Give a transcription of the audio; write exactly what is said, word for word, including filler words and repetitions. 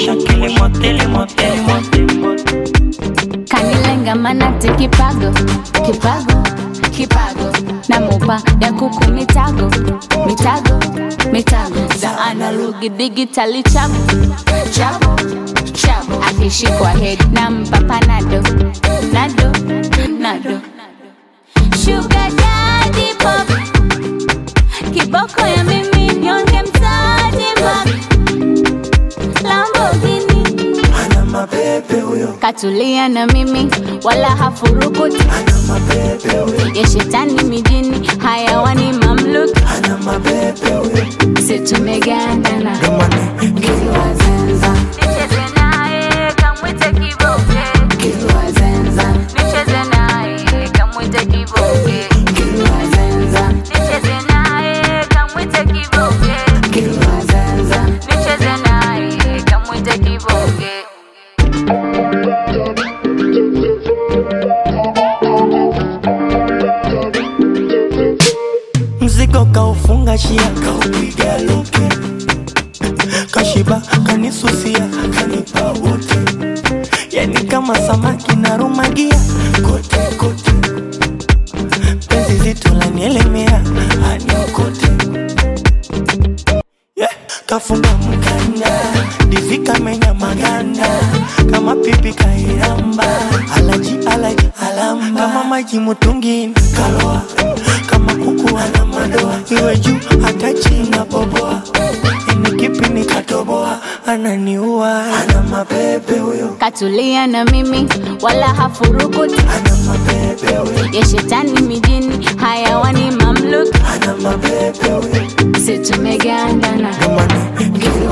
kisha kile moteli moteli moteli. Kanilenga manati kipago, kipago, kipago. Namupa ya kuku mitago, mitago, mitago. Za analogi digitali chabu, chabu, chabu. Akishikwa head nampa panado, nado, nado. Sugar daddy pop, kiboko ya mimi nyonge mtaji mak. Lamborghini ana mapepe huyo, katulia na mimi wala hafurukuti. ana mapepe huyo, ya shetani mijini hayawani mamluki. ana mapepe huyo, si tumegandana domane Kilwa zenza nicheze naye kamwite kiboke. Kilwa zenza nicheze naye kamwite kiboke. Kilwa zenza nicheze naye kamwite kiboke. Kilwa zenza nicheze naye kamwite kiboke. mzigo kaufunga shia, kaupiga luke, kashiba kanisusia, kanipa wote, yani kama samaki na rumagia, kote kote, penzi zito la nielemea, aniokote, yeah. Kafunga mkanda, divika menya maganda, kama pipi kairamba, alaji alaji alamba, kama maji mutungini, kaloa, kama kuku ana madoa, iwe juu hata chini boboa, ini kipi nikatoboa, ananiua, ana mapepe huyo, Katulia na mimi wala hafurukuti. ana mapepe huyo, ya shetani mijini hayawani mamluki. ana mapepe huyo, si tumegandana domane